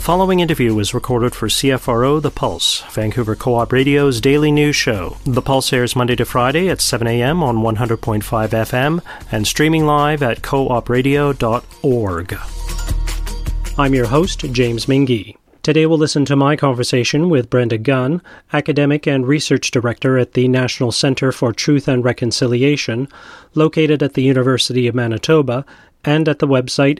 following interview was recorded for CFRO The Pulse, Vancouver Co-op Radio's daily news show. The Pulse airs Monday to Friday at 7 a.m. on 100.5 FM and streaming live at coopradio.org. I'm your host, James Mingy. Today we'll listen to my conversation with Brenda Gunn, Academic and Research Director at the National Centre for Truth and Reconciliation, located at the University of Manitoba, and at the website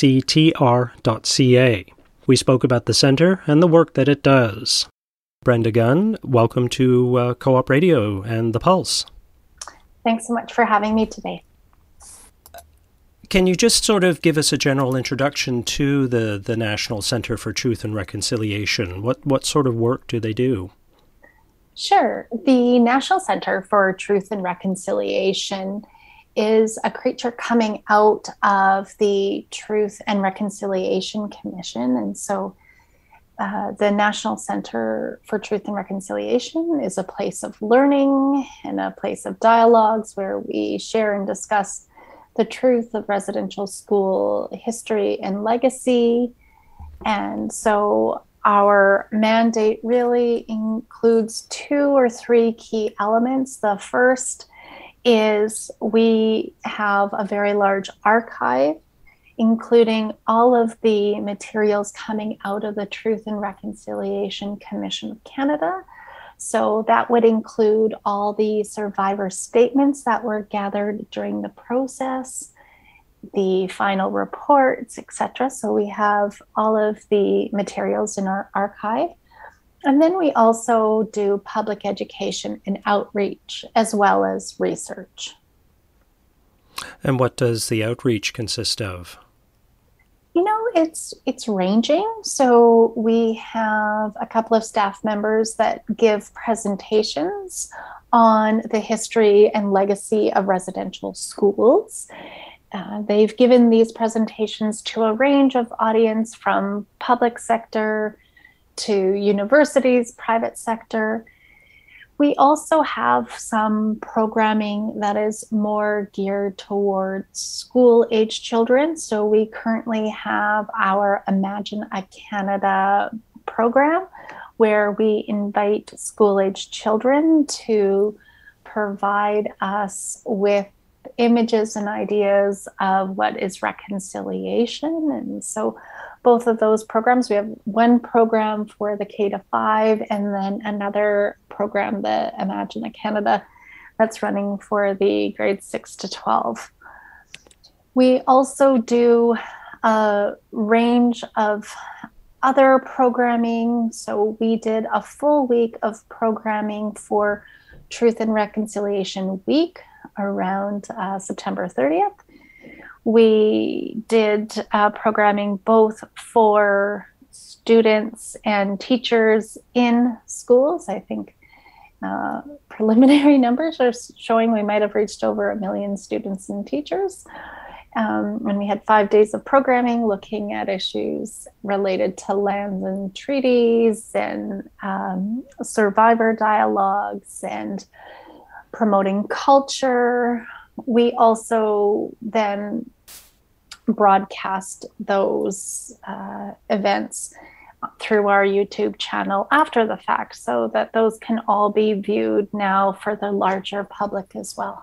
nctr.ca. We spoke about the centre and the work that it does. Brenda Gunn, welcome to Co-op Radio and The Pulse. Thanks so much for having me today. Can you just sort of give us a general introduction to the National Centre for Truth and Reconciliation? What sort of work do they do? Sure. The National Centre for Truth and Reconciliation is a creature coming out of the Truth and Reconciliation Commission. And so the National Centre for Truth and Reconciliation is a place of learning and a place of dialogues where we share and discuss the truth of residential school history and legacy. And so our mandate really includes 2 or 3 key elements. The first is we have a very large archive, including all of the materials coming out of the Truth and Reconciliation Commission of Canada. So that would include all the survivor statements that were gathered during the process, the final reports, etc. So we have all of the materials in our archive. And then we also do public education and outreach, as well as research. And what does the outreach consist of? You know, it's ranging. So we have a couple of staff members that give presentations on the history and legacy of residential schools. They've given these presentations to a range of audience from public sector to universities, private sector. We also have some programming that is more geared towards school-age children. So we currently have our Imagine a Canada program where we invite school-age children to provide us with images and ideas of what is reconciliation. And so both of those programs, we have one program for the K-5 and then another program, the Imagine a Canada, that's running for the grades 6 to 12. We also do a range of other programming. So we did a full week of programming for Truth and Reconciliation Week around September 30th. We did programming both for students and teachers in schools. I think preliminary numbers are showing we might have reached over 1 million students and teachers. And we had 5 days of programming looking at issues related to lands and treaties and survivor dialogues and promoting culture. We also then broadcast those events through our YouTube channel after the fact so that those can all be viewed now for the larger public as well.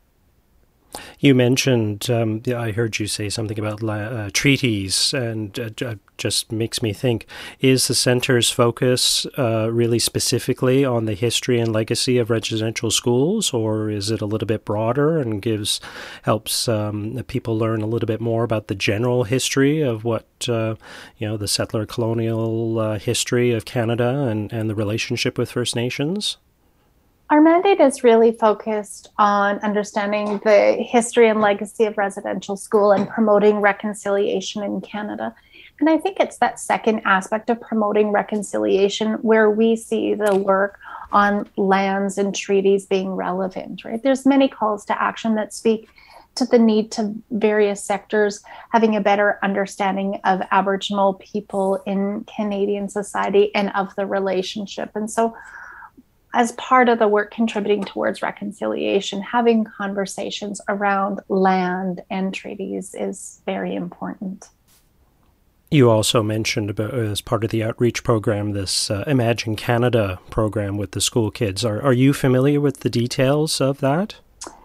You mentioned, I heard you say something about treaties, and just makes me think, is the center's focus really specifically on the history and legacy of residential schools, or is it a little bit broader and helps people learn a little bit more about the general history of what, the settler colonial history of Canada and the relationship with First Nations? Our mandate is really focused on understanding the history and legacy of residential school and promoting reconciliation in Canada. And I think it's that second aspect of promoting reconciliation where we see the work on lands and treaties being relevant, right? There's many calls to action that speak to the need to various sectors having a better understanding of Aboriginal people in Canadian society and of the relationship. And so as part of the work contributing towards reconciliation, having conversations around land and treaties is very important. You also mentioned about, as part of the outreach program, this Imagine Canada program with the school kids. Are you familiar with the details of that?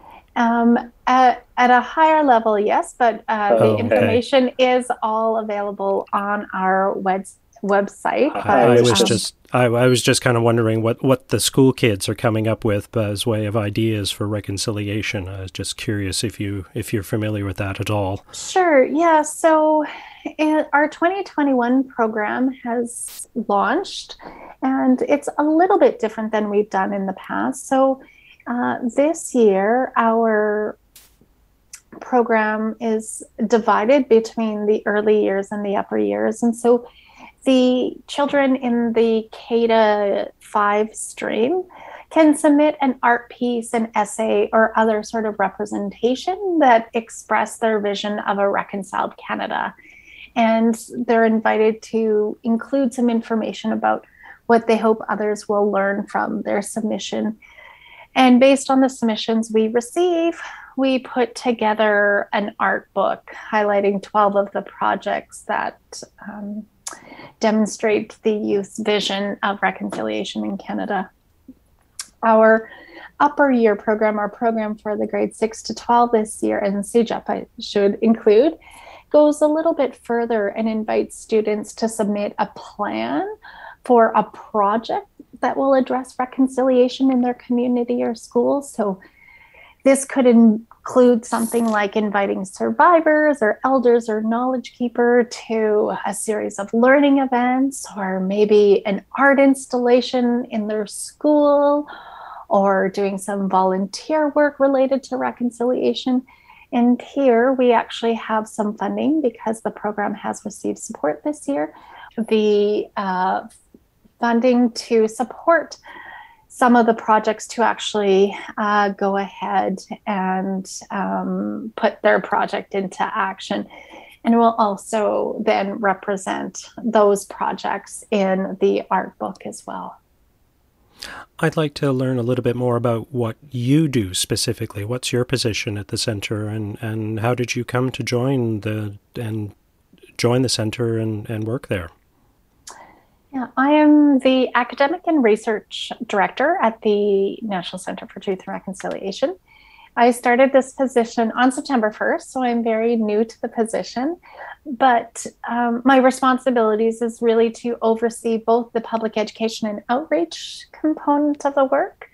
At a higher level, yes, but the information is all available on our website. I was just kind of wondering what the school kids are coming up with as way of ideas for reconciliation. I was just curious if you're familiar with that at all. Sure. Yeah. So our 2021 program has launched, and it's a little bit different than we've done in the past. So this year, our program is divided between the early years and the upper years. And so the children in the K-5 stream can submit an art piece, an essay, or other sort of representation that express their vision of a reconciled Canada. And they're invited to include some information about what they hope others will learn from their submission. And based on the submissions we receive, we put together an art book highlighting 12 of the projects that demonstrate the youth's vision of reconciliation in Canada. Our upper year program, our program for the grades 6 to 12 this year, and CEGEP I should include, goes a little bit further and invites students to submit a plan for a project that will address reconciliation in their community or school. So this could include something like inviting survivors or elders or knowledge keeper to a series of learning events, or maybe an art installation in their school, or doing some volunteer work related to reconciliation. And here we actually have some funding because the program has received support this year. The funding to support some of the projects to actually go ahead and put their project into action. And will also then represent those projects in the art book as well. I'd like to learn a little bit more about what you do specifically. What's your position at the center, and how did you come to join the center and work there? Yeah, I am the academic and research director at the National Center for Truth and Reconciliation. I started this position on September 1st, so I'm very new to the position. But my responsibilities is really to oversee both the public education and outreach component of the work,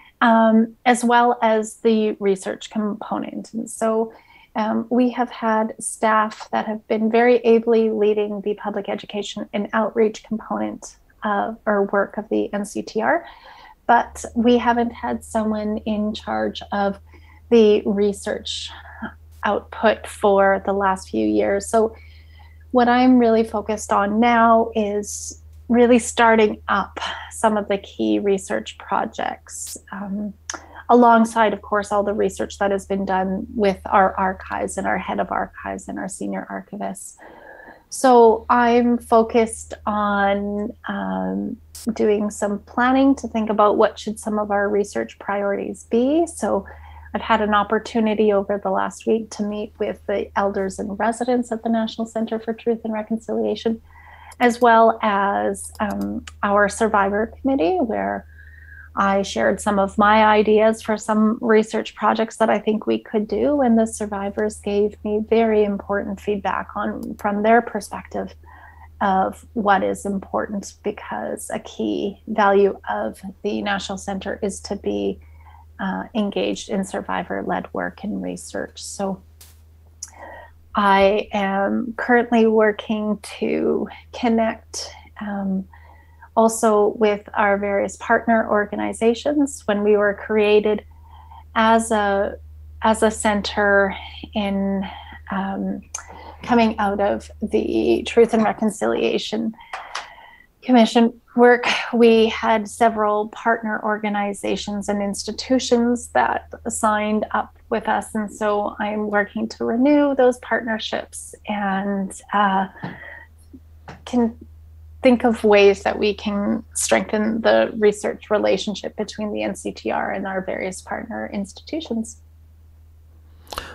as well as the research component. And so we have had staff that have been very ably leading the public education and outreach component or work of the NCTR, but we haven't had someone in charge of the research output for the last few years. So what I'm really focused on now is really starting up some of the key research projects, alongside, of course, all the research that has been done with our archives and our head of archives and our senior archivists. So I'm focused on doing some planning to think about what should some of our research priorities be. So I've had an opportunity over the last week to meet with the elders and residents at the National Center for Truth and Reconciliation, as well as our survivor committee, where I shared some of my ideas for some research projects that I think we could do, and the survivors gave me very important feedback from their perspective of what is important, because a key value of the National Center is to be engaged in survivor-led work and research. So I am currently working to connect also with our various partner organizations. When we were created as a center in coming out of the Truth and Reconciliation Commission work, we had several partner organizations and institutions that signed up with us. And so I'm working to renew those partnerships and can think of ways that we can strengthen the research relationship between the NCTR and our various partner institutions.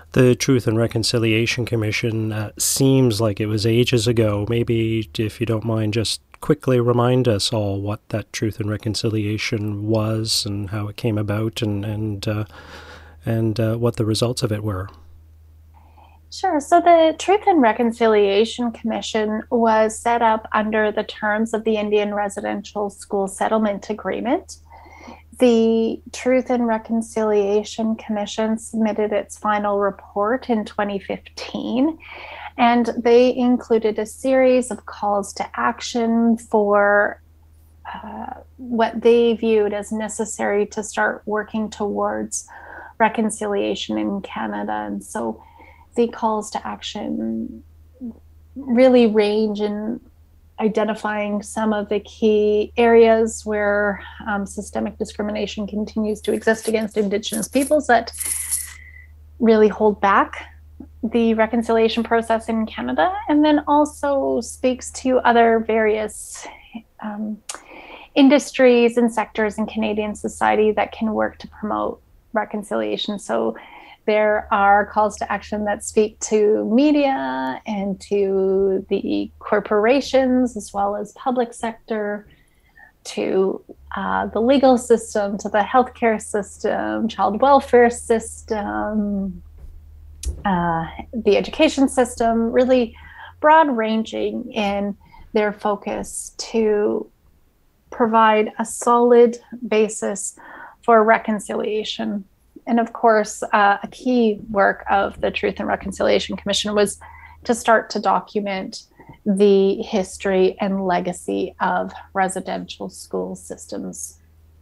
The Truth and Reconciliation Commission seems like it was ages ago. Maybe, if you don't mind, just quickly remind us all what that Truth and Reconciliation was and how it came about and what the results of it were. Sure. So the Truth and Reconciliation Commission was set up under the terms of the Indian Residential School Settlement Agreement. The Truth and Reconciliation Commission submitted its final report in 2015, and they included a series of calls to action for what they viewed as necessary to start working towards reconciliation in Canada. And so the calls to action really range in identifying some of the key areas where systemic discrimination continues to exist against Indigenous peoples that really hold back the reconciliation process in Canada, and then also speaks to other various industries and sectors in Canadian society that can work to promote reconciliation. So there are calls to action that speak to media and to the corporations, as well as public sector, to the legal system, to the healthcare system, child welfare system, the education system, really broad ranging in their focus to provide a solid basis for reconciliation. And of course, a key work of the Truth and Reconciliation Commission was to start to document the history and legacy of residential school systems.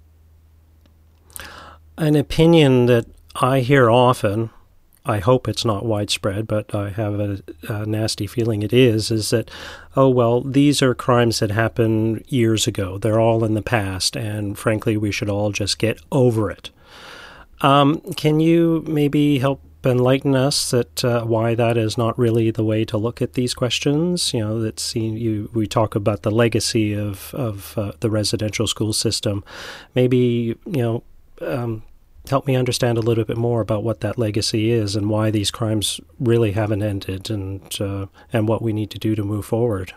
An opinion that I hear often, I hope it's not widespread, but I have a nasty feeling it is that, oh, well, these are crimes that happened years ago. They're all in the past, and frankly, we should all just get over it. Can you maybe help enlighten us that why that is not really the way to look at these questions? You know, we talk about the legacy of the residential school system. Maybe, help me understand a little bit more about what that legacy is and why these crimes really haven't ended, and what we need to do to move forward.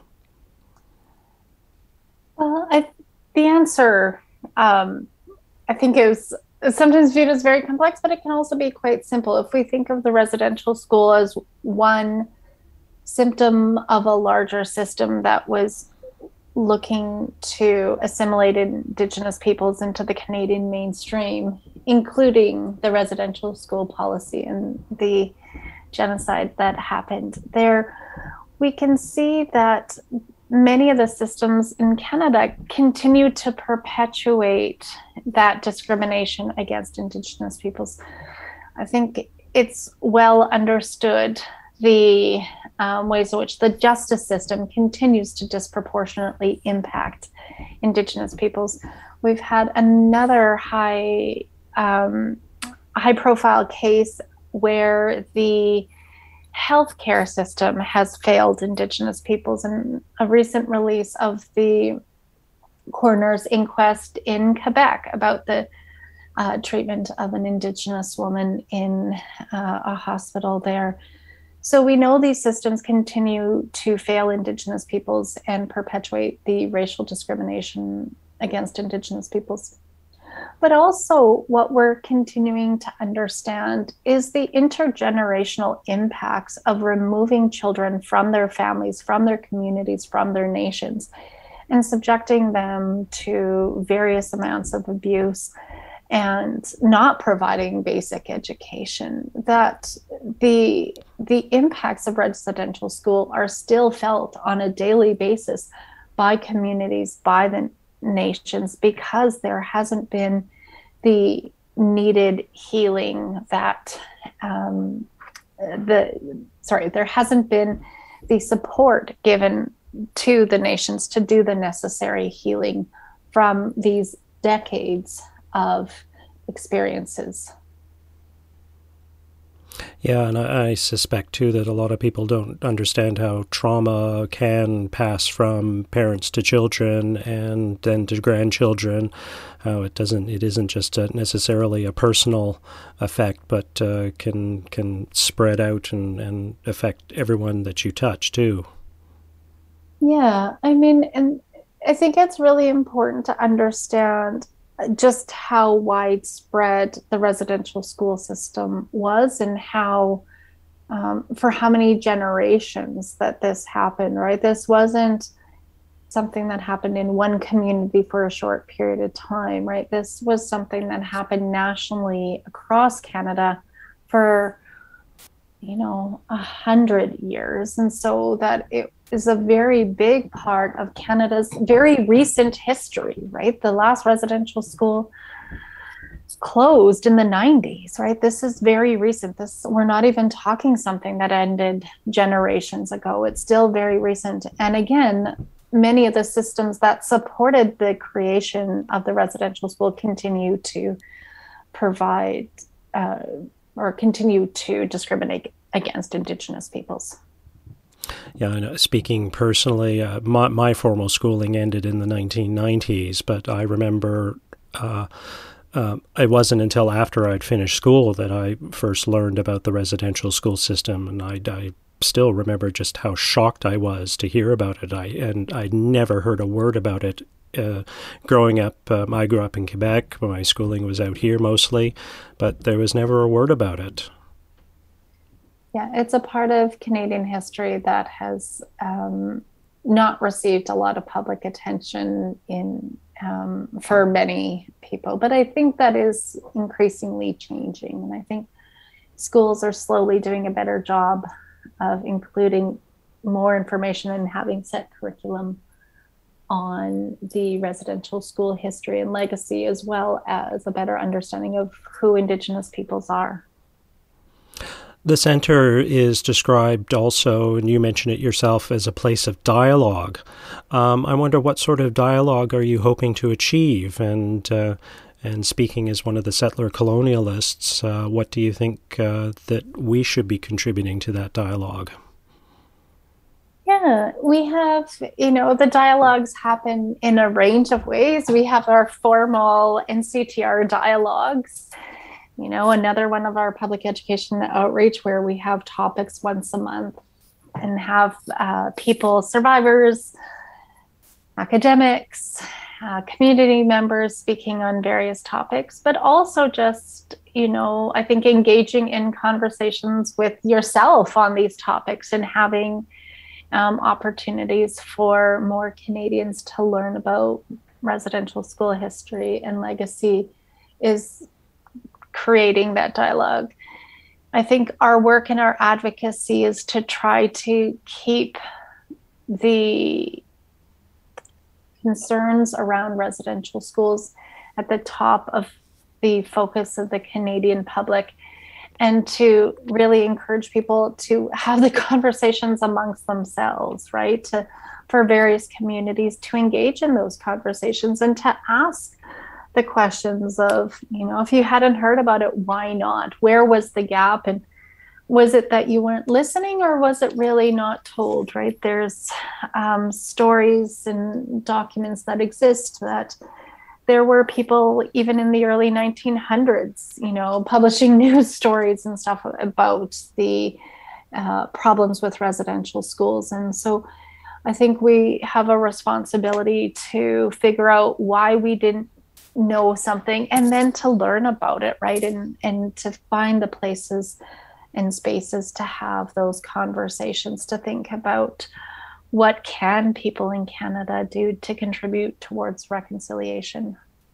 Well, the answer, I think, is sometimes viewed as very complex, but it can also be quite simple. If we think of the residential school as one symptom of a larger system that was looking to assimilate Indigenous peoples into the Canadian mainstream, including the residential school policy and the genocide that happened there, we can see that many of the systems in Canada continue to perpetuate that discrimination against Indigenous peoples. I think it's well understood the ways in which the justice system continues to disproportionately impact Indigenous peoples. We've had another high-profile case where the healthcare system has failed Indigenous peoples, and a recent release of the coroner's inquest in Quebec about the treatment of an Indigenous woman in a hospital there. So we know these systems continue to fail Indigenous peoples and perpetuate the racial discrimination against Indigenous peoples. But also what we're continuing to understand is the intergenerational impacts of removing children from their families, from their communities, from their nations, and subjecting them to various amounts of abuse and not providing basic education. That the impacts of residential school are still felt on a daily basis by communities, by the nations, because there hasn't been the needed healing that there hasn't been the support given to the nations to do the necessary healing from these decades of experiences. Yeah, and I suspect, too, that a lot of people don't understand how trauma can pass from parents to children and then to grandchildren. How it isn't just necessarily a personal effect, but can spread out and affect everyone that you touch, too. Yeah, I mean, and I think it's really important to understand just how widespread the residential school system was and how, for how many generations that this happened, right? This wasn't something that happened in one community for a short period of time, right? This was something that happened nationally across Canada for 100 years. And so that it is a very big part of Canada's very recent history, right? The last residential school closed in the 90s, right? This is very recent. We're not even talking something that ended generations ago. It's still very recent. And again, many of the systems that supported the creation of the residential school continue to provide or continue to discriminate against Indigenous peoples. Yeah, and speaking personally, my formal schooling ended in the 1990s, but I remember it wasn't until after I'd finished school that I first learned about the residential school system, and I still remember just how shocked I was to hear about it. I'd never heard a word about it. Growing up, I grew up in Quebec. My schooling was out here mostly, but there was never a word about it. Yeah, it's a part of Canadian history that has not received a lot of public attention for many people. But I think that is increasingly changing. And I think schools are slowly doing a better job of including more information and having set curriculum on the residential school history and legacy, as well as a better understanding of who Indigenous peoples are. The center is described also, and you mentioned it yourself, as a place of dialogue. I wonder what sort of dialogue are you hoping to achieve? And speaking as one of the settler colonialists, what do you think that we should be contributing to that dialogue? Yeah, we have, the dialogues happen in a range of ways. We have our formal NCTR dialogues, another one of our public education outreach where we have topics once a month and have people, survivors, academics, community members speaking on various topics, but also just, I think engaging in conversations with yourself on these topics and having opportunities for more Canadians to learn about residential school history and legacy is creating that dialogue. I think our work and our advocacy is to try to keep the concerns around residential schools at the top of the focus of the Canadian public, and to really encourage people to have the conversations amongst themselves, right? For various communities to engage in those conversations and to ask the questions of, if you hadn't heard about it, why not? Where was the gap? And was it that you weren't listening, or was it really not told, right? There's stories and documents that exist that there were people even in the early 1900s, publishing news stories and stuff about the problems with residential schools. And so I think we have a responsibility to figure out why we didn't know something and then to learn about it, right? And to find the places and spaces to have those conversations, to think about what can people in Canada do to contribute towards reconciliation.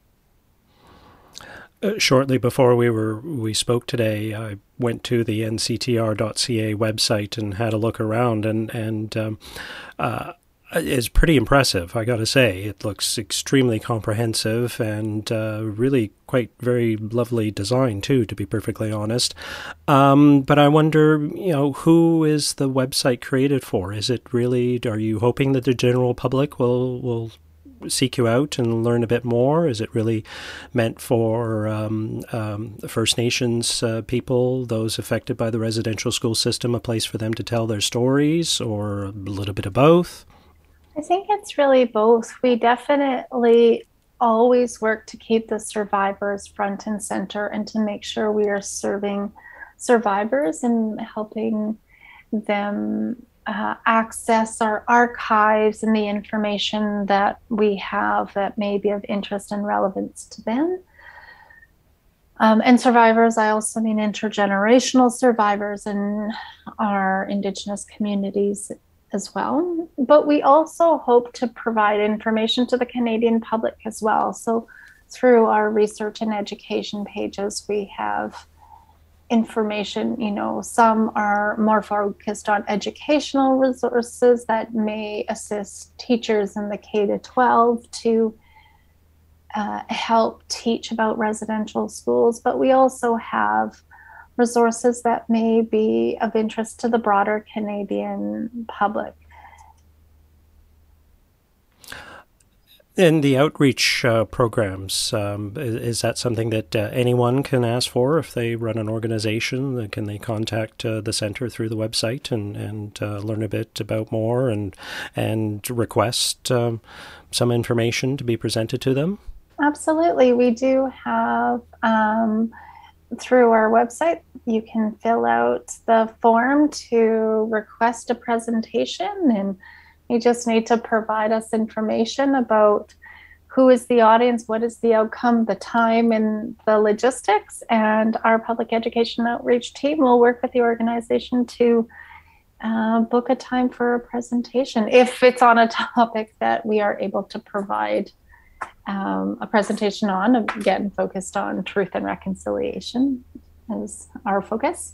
Shortly before we spoke today, I went to the nctr.ca website and had a look around, and it's pretty impressive, I got to say. It looks extremely comprehensive and really quite very lovely design too, to be perfectly honest. But I wonder, who is the website created for? Is it really? Are you hoping that the general public will seek you out and learn a bit more? Is it really meant for First Nations people, those affected by the residential school system, a place for them to tell their stories, or a little bit of both? I think it's really both. We definitely always work to keep the survivors front and center and to make sure we are serving survivors and helping them access our archives and the information that we have that may be of interest and relevance to them. And survivors, I also mean intergenerational survivors in our Indigenous communities as well. But we also hope to provide information to the Canadian public as well. So through our research and education pages, we have information, some are more focused on educational resources that may assist teachers in the K-12 to help teach about residential schools, but we also have resources that may be of interest to the broader Canadian public. And the outreach programs, is that something that anyone can ask for if they run an organization? Can they contact the center through the website and learn a bit about more and request some information to be presented to them? Absolutely. We do have, through our website, you can fill out the form to request a presentation, and you just need to provide us information about who is the audience, what is the outcome, the time, and the logistics. And our public education outreach team will work with the organization to book a time for a presentation if it's on a topic that we are able to provide a presentation on, again, focused on truth and reconciliation is our focus.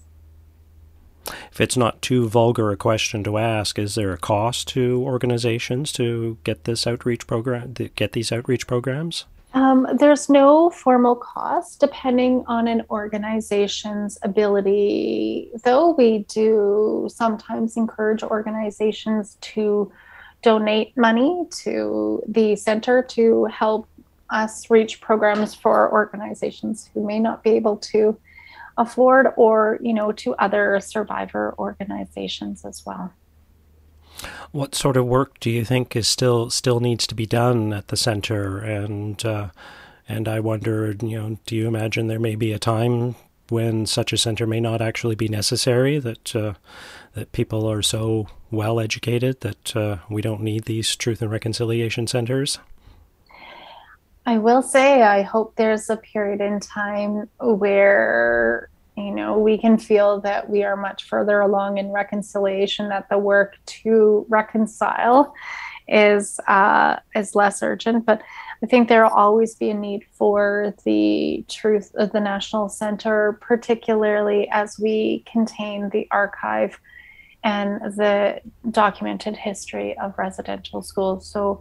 If it's not too vulgar a question to ask, is there a cost to organizations to get this outreach program, get these outreach programs? There's no formal cost depending on an organization's ability, though we do sometimes encourage organizations to donate money to the center to help us reach programs for organizations who may not be able to afford, or to other survivor organizations as well. What sort of work do you think is still needs to be done at the center? And I wonder, do you imagine there may be a time when such a center may not actually be necessary, that people are so well educated that we don't need these truth and reconciliation centers? I will say I hope there's a period in time where we can feel that we are much further along in reconciliation, that the work to reconcile is less urgent. But I think there will always be a need for the truth of the National Center, particularly as we contain the archive and the documented history of residential schools. So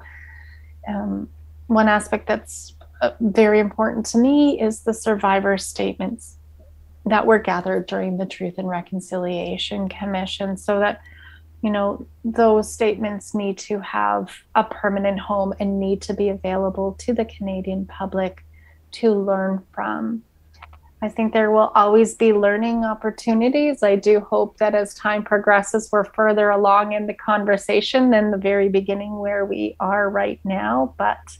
one aspect that's very important to me is the survivor statements that were gathered during the Truth and Reconciliation Commission, so that those statements need to have a permanent home and need to be available to the Canadian public to learn from. I think there will always be learning opportunities. I do hope that as time progresses, we're further along in the conversation than the very beginning where we are right now. But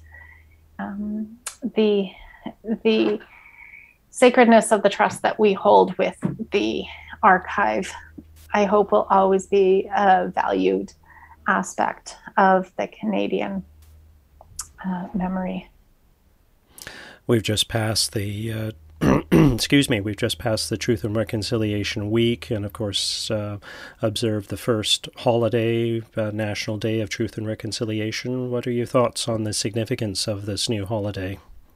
the sacredness of the trust that we hold with the archive, I hope, will always be a valued aspect of the Canadian memory. We've just passed the we've just passed the Truth and Reconciliation Week, and of course observed the first holiday, National Day of Truth and Reconciliation. What are your thoughts on the significance of this new holiday?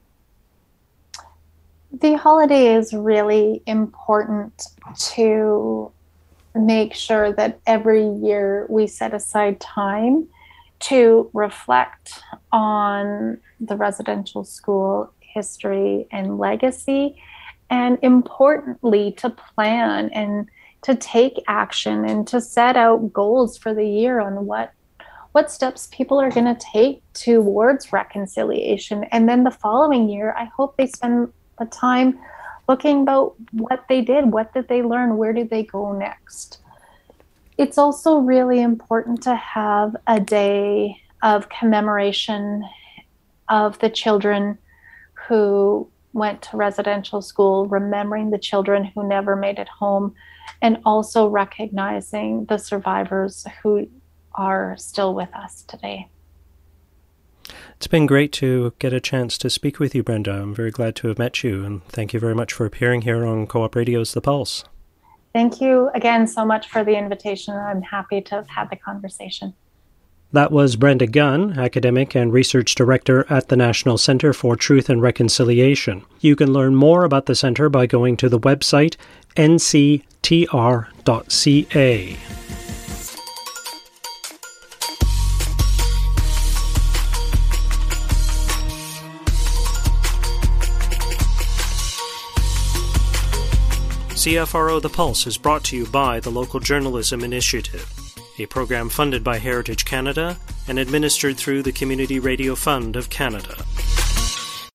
The holiday is really important to make sure that every year we set aside time to reflect on the residential school history and legacy, and importantly, to plan and to take action and to set out goals for the year on what what steps people are going to take towards reconciliation. And then the following year, I hope they spend the time looking about what they did, what did they learn, where did they go next. It's also really important to have a day of commemoration of the children who went to residential school, remembering the children who never made it home, and also recognizing the survivors who are still with us today. It's been great to get a chance to speak with you, Brenda. I'm very glad to have met you, and thank you very much for appearing here on Co-op Radio's The Pulse. Thank you again so much for the invitation. I'm happy to have had the conversation. That was Brenda Gunn, academic and research director at the National Centre for Truth and Reconciliation. You can learn more about the centre by going to the website nctr.ca. CFRO The Pulse is brought to you by the Local Journalism Initiative, a program funded by Heritage Canada and administered through the Community Radio Fund of Canada.